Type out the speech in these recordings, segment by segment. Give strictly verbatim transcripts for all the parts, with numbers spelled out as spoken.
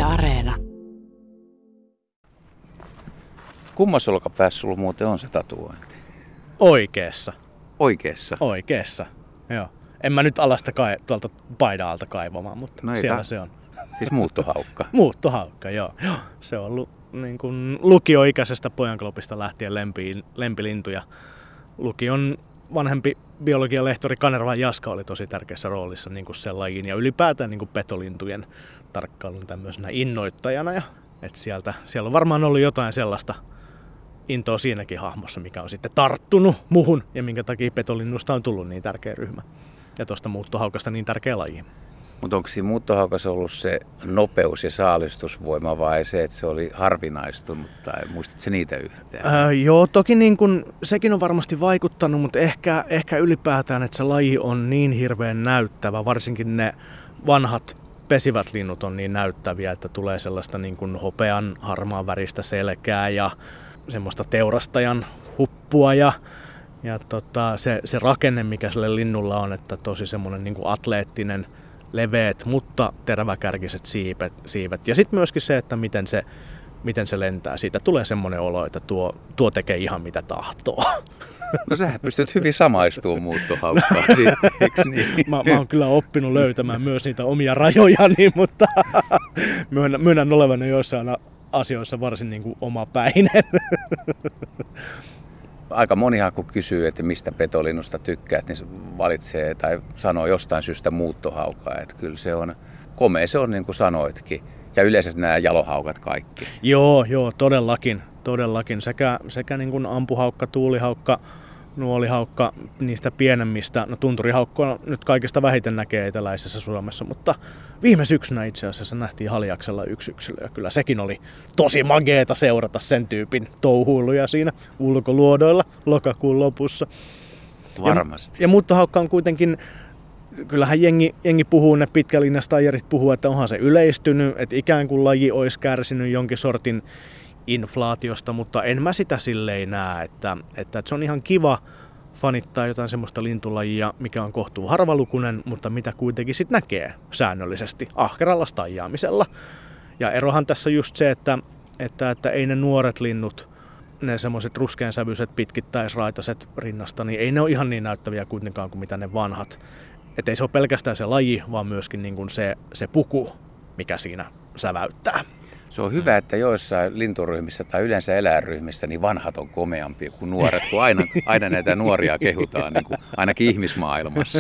Areena. Kummassa olkapäässä sulla muuten on se tatuointi? Oikeessa. Oikeessa? Oikeessa, joo. En mä nyt ala sitä kai, tuolta paidan alta kaivamaan, mutta no siellä ta- se on. Siis muuttohaukka? Muuttohaukka, joo. Se on ollut niin kuin lukioikäisestä pojanklopista lähtien lempi, lempilintu. Ja lukion vanhempi biologian lehtori Kanervan Jaska oli tosi tärkeässä roolissa niin kuin sen lajin ja ylipäätään niin kuin petolintujen tarkkailun tämmöisenä innoittajana. Ja, et sieltä, siellä on varmaan ollut jotain sellaista intoa siinäkin hahmossa, mikä on sitten tarttunut muhun ja minkä takia petolinnusta on tullut niin tärkeä ryhmä. Ja tuosta muuttohaukasta niin tärkeä laji. Mutta onko siinä muuttohaukassa ollut se nopeus ja saalistusvoima vai se, että se oli harvinaistunut tai muistatko se niitä yhtään? Öö, joo, toki niin kun, sekin on varmasti vaikuttanut, mutta ehkä, ehkä ylipäätään, että se laji on niin hirveän näyttävä, varsinkin ne vanhat pesivät linnut on niin näyttäviä, että tulee sellaista niin kuin hopean harmaan väristä selkää ja semmoista teurastajan huppua ja, ja tota, se, se rakenne, mikä sille linnulla on, että tosi semmoinen niin kuin atleettinen, leveät, mutta teräväkärkiset siipet, siivet. Ja sitten myöskin se, että miten se, miten se lentää. Siitä tulee semmoinen olo, että tuo, tuo tekee ihan mitä tahtoo. No sähän pystyt hyvin samaistumaan muuttohaukkaan, eikö niin? Mä, mä oon kyllä oppinut löytämään myös niitä omia rajojani, mutta myönnän, myönnän olevani joissain asioissa varsin niin kuin omapäinen. Aika monihan kun kysyy, että mistä petolinnusta tykkäät, niin se valitsee tai sanoo jostain syystä muuttohaukaa. Että kyllä se on komea, se on niin kuin sanoitkin. Ja yleensä nämä jalohaukat kaikki. Joo, joo, todellakin. todellakin. Sekä, sekä niin kuin ampuhaukka, tuulihaukka, nuolihaukka niistä pienemmistä. No tunturihaukkoa nyt kaikista vähiten näkee eteläisessä Suomessa, mutta viime syksynä itse asiassa nähtiin Haljaksella yksi yksilö. Ja kyllä sekin oli tosi mageeta seurata sen tyypin touhuiluja siinä ulkoluodoilla lokakuun lopussa. Varmasti. Ja, ja muuttohaukka on kuitenkin, kyllähän jengi, jengi puhuu, ne pitkälinjastajarit puhuu, että onhan se yleistynyt, että ikään kuin laji olisi kärsinyt jonkin sortin inflaatiosta, mutta en mä sitä silleen näe, että, että, että se on ihan kiva fanittaa jotain semmoista lintulajia, mikä on kohtuu harvalukunen, mutta mitä kuitenkin sit näkee säännöllisesti ahkeralla staijaamisella. Ja erohan tässä just se, että, että, että ei ne nuoret linnut, ne semmoiset ruskeansävyiset pitkittäisraitaset rinnasta, niin ei ne ole ihan niin näyttäviä kuitenkaan kuin mitä ne vanhat. Että ei se ole pelkästään se laji, vaan myöskin niin kuin se, se puku, mikä siinä säväyttää. Se on hyvä, että joissain linturyhmissä tai yleensä eläinryhmissä niin vanhat on komeampia kuin nuoret, kun aina, aina näitä nuoria kehutaan, niin kuin ainakin ihmismaailmassa.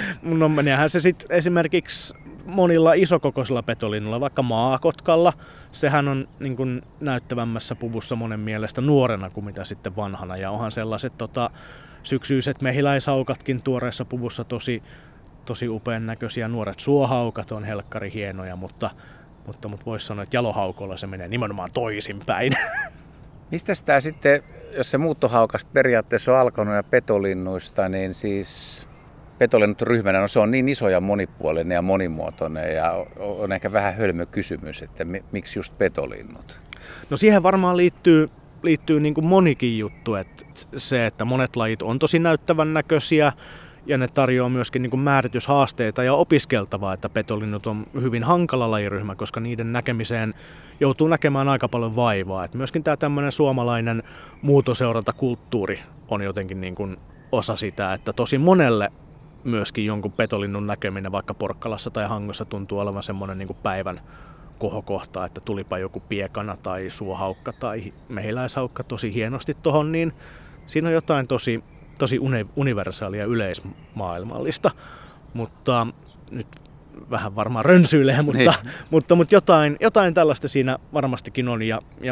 No meneehän se sitten esimerkiksi monilla isokokoisilla petolinnuilla, vaikka maakotkalla. Sehän on niin kuin näyttävämmässä puvussa monen mielestä nuorena kuin mitä sitten vanhana. Ja onhan sellaiset tota, syksyiset mehiläishaukatkin tuoreessa puvussa tosi, tosi upean näköisiä. Nuoret suohaukat on helkkari hienoja, mutta Mutta, mutta voisi sanoa, että jalohaukolla se menee nimenomaan toisinpäin. Mistä tämä sitten, jos se muuttohaukasta periaatteessa on alkanut ja petolinnuista, niin siis petolinnut ryhmänä, no se on niin iso ja monipuolinen ja monimuotoinen ja on ehkä vähän hölmö kysymys, että miksi just petolinnut? No siihen varmaan liittyy, liittyy niin kuin monikin juttu, että se, että monet lajit on tosi näyttävän näköisiä, ja ne tarjoaa myöskin niin kuin määrityshaasteita ja opiskeltavaa, että petolinnut on hyvin hankala lajiryhmä, koska niiden näkemiseen joutuu näkemään aika paljon vaivaa. Et myöskin tämä tämmöinen suomalainen muutoseurantakulttuuri on jotenkin niin kuin osa sitä, että tosi monelle myöskin jonkun petolinnun näkeminen vaikka Porkkalassa tai Hangossa tuntuu olevan semmoinen niin kuin päivän kohokohta, että tulipa joku piekana tai suohaukka tai mehiläishaukka tosi hienosti tohon, niin siinä on jotain tosi tosi universaalia yleismaailmallista, mutta nyt vähän varmaan rönsyilee, mutta, mutta, mutta jotain, jotain tällaista siinä varmastikin on. Ja, ja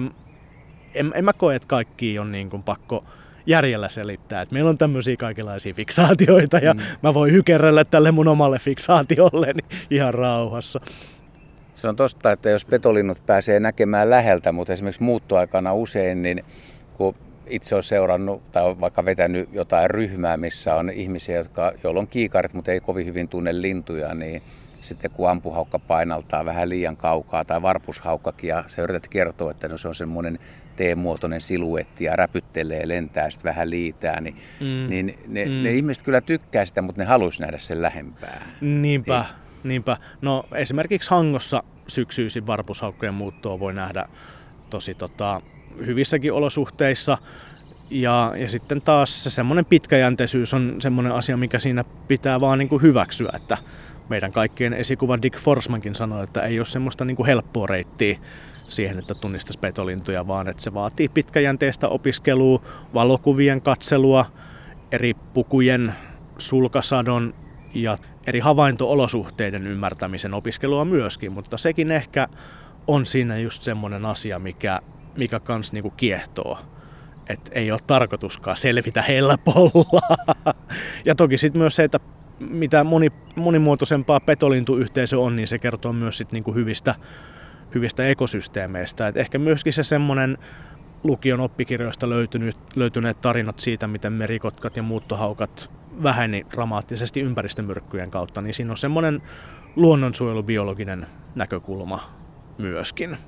en, en mä koe, että kaikki on niin kuin pakko järjellä selittää. Että meillä on tämmöisiä kaikenlaisia fiksaatioita ja mm. mä voin hykerrellä tälle mun omalle fiksaatiolleni ihan rauhassa. Se on totta, että jos petolinnut pääsee näkemään läheltä, mutta esimerkiksi muuttoaikana usein, niin kun itse olen seurannut tai olen vaikka vetänyt jotain ryhmää, missä on ihmisiä, jotka, joilla on kiikarit, mutta ei kovin hyvin tunne lintuja, niin sitten kun ampuhaukka painaltaa vähän liian kaukaa tai varpushaukkakin ja sä yrität kertoa, että no se on semmoinen T-muotoinen siluetti ja räpyttelee, lentää sitten vähän liitää, niin, mm. niin ne, mm. ne ihmiset kyllä tykkää sitä, mutta ne haluaisi nähdä sen lähempää. Niinpä. Niinpä. No esimerkiksi Hangossa syksyisin varpushaukkojen muuttoa voi nähdä tosi tota, hyvissäkin olosuhteissa. Ja, ja sitten taas se semmoinen pitkäjänteisyys on semmoinen asia, mikä siinä pitää vaan niin kuin hyväksyä, että meidän kaikkien esikuva Dick Forsmankin sanoi, että ei ole semmoista niin kuin helppoa reittiä siihen, että tunnistaisi petolintuja, vaan että se vaatii pitkäjänteistä opiskelua, valokuvien katselua, eri pukujen, sulkasadon ja eri havainto-olosuhteiden ymmärtämisen opiskelua myöskin, mutta sekin ehkä on siinä just semmoinen asia, mikä, mikä kans niinku kiehtoo. Että ei ole tarkoituskaan selvitä helpolla. Ja toki sitten myös se, että mitä moni, monimuotoisempaa petolintuyhteisö on, niin se kertoo myös sit niinku hyvistä, hyvistä ekosysteemeistä. Et ehkä myöskin se semmoinen lukion oppikirjoista löytynyt, löytyneet tarinat siitä, miten merikotkat ja muuttohaukat väheni dramaattisesti ympäristömyrkkyjen kautta, niin siinä on semmoinen luonnonsuojelubiologinen näkökulma myöskin.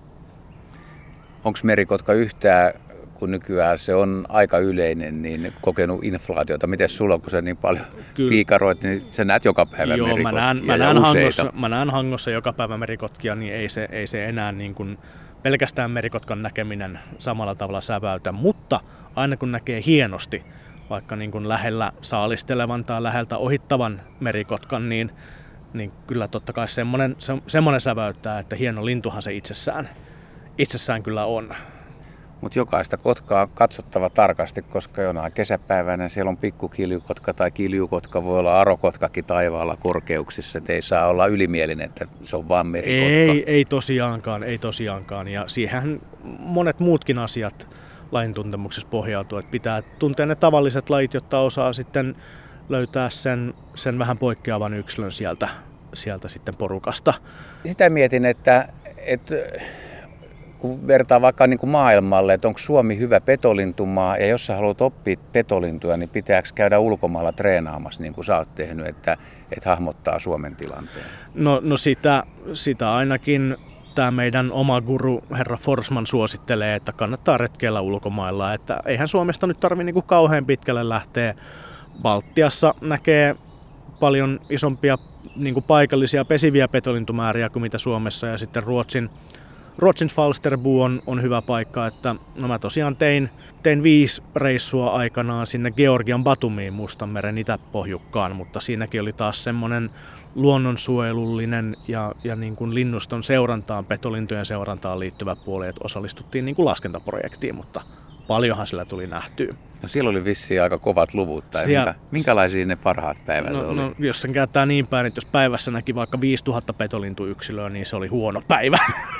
Onko merikotka yhtään, kun nykyään se on aika yleinen, niin kokenut inflaatiota? Miten sulla, kun sä niin paljon Kyllä. piikaroit, niin sä näet joka päivä Joo, merikotkia mä näen, mä näen Hangossa, mä näen Hangossa joka päivä merikotkia, niin ei se, ei se enää niin kuin pelkästään merikotkan näkeminen samalla tavalla säväytä, mutta aina kun näkee hienosti, vaikka niin kuin lähellä saalistelevan tai läheltä ohittavan merikotkan, niin, niin kyllä totta kai semmoinen, se, semmoinen säväyttää, että hieno lintuhan se itsessään, itsessään kyllä on. Mutta jokaista kotkaa on katsottava tarkasti, koska jonain kesäpäivänä siellä on pikkukiljukotka tai kiljukotka, voi olla arokotkakin taivaalla korkeuksissa, että ei saa olla ylimielinen, että se on vaan merikotka. Ei, ei tosiaankaan, ei tosiaankaan. Ja siihen monet muutkin asiat lajin tuntemuksessa pohjautuu, että pitää tuntea ne tavalliset lajit, jotta osaa sitten löytää sen, sen vähän poikkeavan yksilön sieltä, sieltä sitten porukasta. Sitä mietin, että, että kun vertaa vaikka niin kuin maailmalle, että onko Suomi hyvä petolintumaa, ja jos sä haluat oppia petolintuja, niin pitääkö käydä ulkomailla treenaamassa, niin kuin sä oot tehnyt, että, että hahmottaa Suomen tilanteen? No, no sitä, sitä ainakin tämä meidän oma guru, herra Forsman, suosittelee, että kannattaa retkeillä ulkomailla. Että eihän Suomesta nyt tarvitse niin kuin kauhean pitkälle lähteä. Baltiassa näkee paljon isompia niin kuin paikallisia pesiviä petolintumääriä kuin mitä Suomessa, ja sitten Ruotsin Ruotsin Falsterbo on, on hyvä paikka, että no mä tosiaan tein, tein viisi reissua aikanaan sinne Georgian Batumiin Mustanmeren itäpohjukkaan, mutta siinäkin oli taas semmoinen luonnonsuojelullinen ja, ja niin kuin linnuston seurantaan, petolintujen seurantaan liittyvä puoli, että osallistuttiin niin kuin laskentaprojektiin, mutta paljonhan sillä tuli nähtyä. No siellä oli vissiin aika kovat luvut, tai Siellä, minkä, minkälaisia ne parhaat päivät no, oli? No, jos sen kääntää niin päin, että jos päivässä näki vaikka viisituhatta petolintuyyksilöä, niin se oli huono päivä.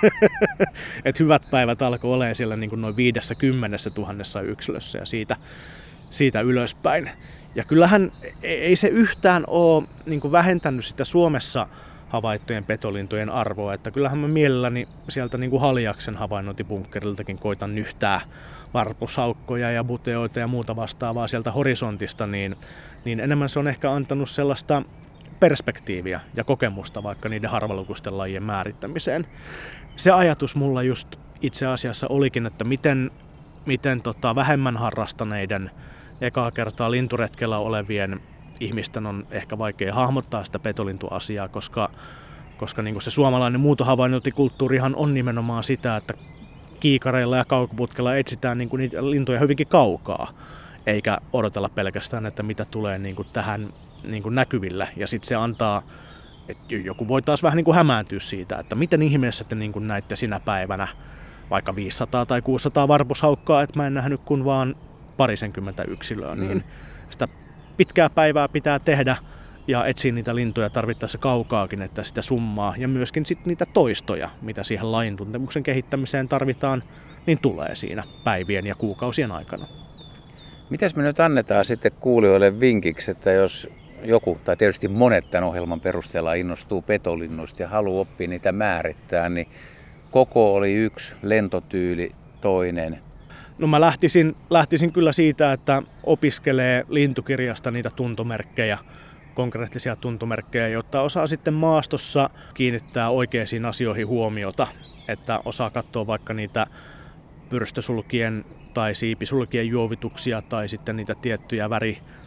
Et hyvät päivät alkoi olemaan siellä niin kuin noin viidessäkymmenessä tuhannessa yksilössä ja siitä, siitä ylöspäin. Ja kyllähän ei se yhtään ole niin kuin vähentänyt sitä Suomessa havaittujen petolintujen arvoa, että kyllähän mä mielelläni sieltä niin kuin Haljaksen havainnointibunkkeriltakin koitan nyhtää varpusaukkoja ja buteoita ja muuta vastaavaa sieltä horisontista, niin, niin enemmän se on ehkä antanut sellaista perspektiiviä ja kokemusta vaikka niiden harvalukuisten lajien määrittämiseen. Se ajatus mulla just itse asiassa olikin, että miten, miten tota vähemmän harrastaneiden, ekaa kertaa linturetkellä olevien ihmisten on ehkä vaikea hahmottaa sitä petolintuasiaa, koska, koska niin kuin se suomalainen muutohavainnointikulttuurihan on nimenomaan sitä, että kiikareilla ja kaukoputkella etsitään niin kuin niitä lintuja hyvinkin kaukaa, eikä odotella pelkästään, että mitä tulee niin kuin tähän niin kuin näkyville. Ja sitten se antaa, että joku voi taas vähän niin kuin hämääntyä siitä, että miten ihmeessä te niin kuin näitte sinä päivänä vaikka viisisataa tai kuusisataa varpushaukkaa, että mä en nähnyt kuin vaan parisenkymmentä yksilöä. Mm. Niin sitä pitkää päivää pitää tehdä ja etsiä niitä lintuja tarvittaessa kaukaakin, että sitä summaa ja myöskin sit niitä toistoja, mitä siihen lajin tuntemuksen kehittämiseen tarvitaan, niin tulee siinä päivien ja kuukausien aikana. Mitäs me nyt annetaan sitten kuulijoille vinkiksi, että jos joku, tai tietysti monet tämän ohjelman perusteella innostuu petolinnuista ja haluaa oppia niitä määrittää, niin koko oli yksi, lentotyyli toinen. No mä lähtisin, lähtisin kyllä siitä, että opiskelee lintukirjasta niitä tuntomerkkejä, konkreettisia tuntomerkkejä, jotta osaa sitten maastossa kiinnittää oikeisiin asioihin huomiota, että osaa katsoa vaikka niitä pyrstösulkien tai siipisulkien juovituksia tai sitten niitä tiettyjä väri,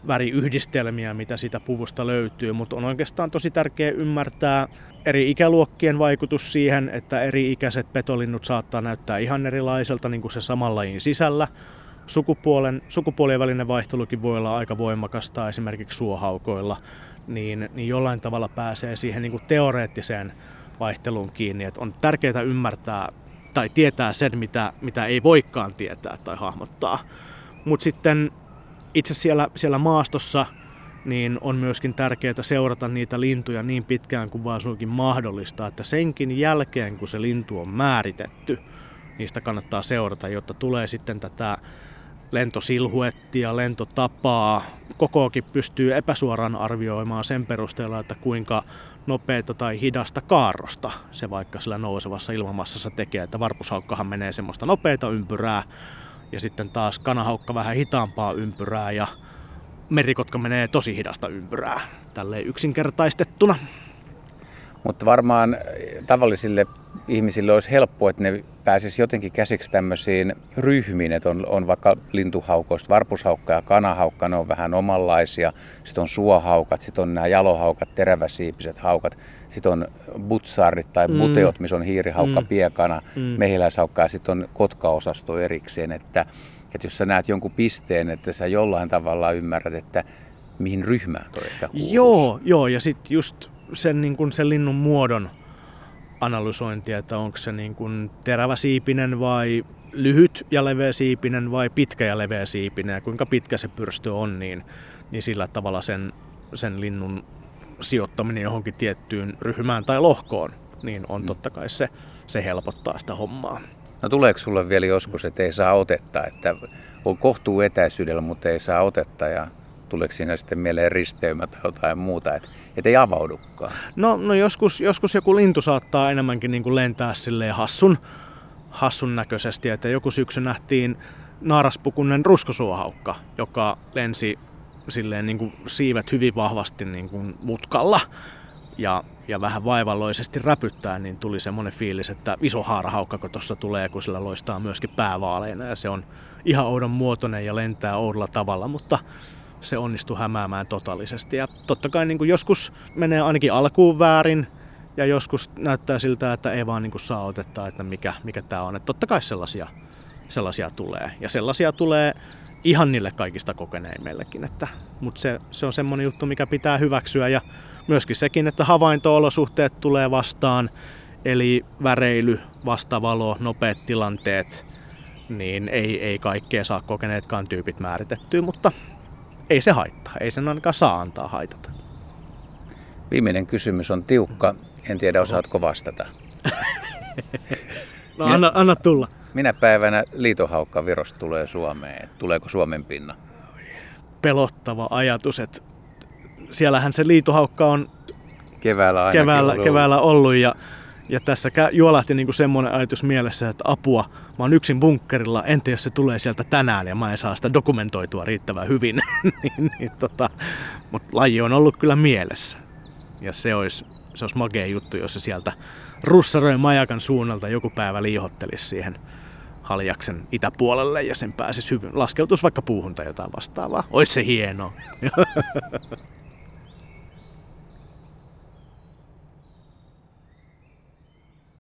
väriyhdistelmiä, mitä siitä puvusta löytyy, mutta on oikeastaan tosi tärkeää ymmärtää eri ikäluokkien vaikutus siihen, että eri-ikäiset petolinnut saattaa näyttää ihan erilaiselta niin kuin se saman lajin sisällä. Sukupuolen, sukupuolien välinen vaihtelukin voi olla aika voimakasta esimerkiksi suohaukoilla, niin, niin jollain tavalla pääsee siihen niin kuin teoreettiseen vaihteluun kiinni. Et on tärkeää ymmärtää tai tietää sen, mitä, mitä ei voikaan tietää tai hahmottaa. Mutta sitten itse siellä, siellä maastossa niin on myöskin tärkeää seurata niitä lintuja niin pitkään kuin vaan suinkin mahdollista, että senkin jälkeen kun se lintu on määritetty, niistä kannattaa seurata, jotta tulee sitten tätä lentosilhuettia, lentotapaa. Kokoakin pystyy epäsuoraan arvioimaan sen perusteella, että kuinka nopeata tai hidasta kaarrosta se vaikka sillä nousevassa ilmamassassa tekee. Että varpushaukkahan menee semmoista nopeata ympyrää ja sitten taas kanahaukka vähän hitaampaa ympyrää ja merikotka menee tosi hidasta ympyrää, tälleen yksinkertaistettuna. Mutta varmaan tavallisille ihmisille olisi helppoa, että ne pääsisi jotenkin käsiksi tämmöisiin ryhmiin, että on, on vaikka lintuhaukoista, varpushaukka ja kanahaukka, ne on vähän omanlaisia. Sitten on suohaukat, sitten on nämä jalohaukat, teräväsiipiset haukat. Sitten on butsaarit tai buteot, missä on hiirihaukka, mm. piekana, mm. mehiläishaukka ja sitten on kotkaosasto erikseen. Että, että jos sä näet jonkun pisteen, että sä jollain tavalla ymmärrät, että mihin ryhmään toi ehkä kuuluisi. Joo, joo, ja sitten just sen, niin kun sen linnun muodon analysointia, että onko se niin kuin teräväsiipinen vai lyhyt ja leveäsiipinen vai pitkä ja leveäsiipinen ja kuinka pitkä se pyrstö on, niin, niin sillä tavalla sen, sen linnun sijoittaminen johonkin tiettyyn ryhmään tai lohkoon, niin on totta kai se, se helpottaa sitä hommaa. No tuleeko sulle vielä joskus, että ei saa otetta, että on kohtuu etäisyydellä, mutta ei saa otetta ja tuleeko siinä sitten mieleen risteymä tai jotain muuta, että et ei avaudukaan? No, no joskus, joskus joku lintu saattaa enemmänkin niin kuin lentää silleen hassun, hassun näköisesti. Että joku syksy nähtiin naaraspukunen ruskosuohaukka, joka lensi silleen niin kuin siivet hyvin vahvasti niin kuin mutkalla ja, ja vähän vaivalloisesti räpyttää, niin tuli semmoinen fiilis, että iso haarahaukka, kun tuossa tulee, kun sillä loistaa myöskin päävaaleina ja se on ihan oudon muotoinen ja lentää oudolla tavalla, mutta se onnistui hämäämään totaalisesti. Ja totta kai niin kuin joskus menee ainakin alkuun väärin ja joskus näyttää siltä, että ei vaan niin kuin saa otetta, että mikä, mikä tämä on. Että totta kai sellaisia, sellaisia tulee. Ja sellaisia tulee ihan niille kaikista kokeneimmillekin. Että, mutta se, se on semmoinen juttu, mikä pitää hyväksyä. Ja myöskin sekin, että havainto-olosuhteet tulee vastaan. Eli väreily, vastavalo, nopeat tilanteet. Niin ei, ei kaikkea saa kokeneetkaan tyypit määritettyä, mutta ei se haittaa. Ei sen ainakaan saa antaa haitata. Viimeinen kysymys on tiukka. En tiedä, osaatko vastata. No minä, anna, anna tulla. Minä päivänä liitohaukka Virosta tulee Suomeen. Tuleeko Suomen pinna? Pelottava ajatus, että siellähän se liitohaukka on keväällä, ainakin keväällä, ollut. keväällä ollut. Ja, ja tässä juolahti niinku semmoinen ajatus mielessä, että apua, mä oon yksin bunkkerilla, entä jos se tulee sieltä tänään ja mä en saa sitä dokumentoitua riittävän hyvin. niin, niin, tota, mutta laji on ollut kyllä mielessä. Ja se olisi, se olisi magea juttu, jos se sieltä Russarojen majakan suunnalta joku päivä liihottelisi siihen Haljaksen itäpuolelle ja sen pääsisi hyvin. Laskeutuisi vaikka puuhun tai jotain vastaavaa. Ois se hienoa.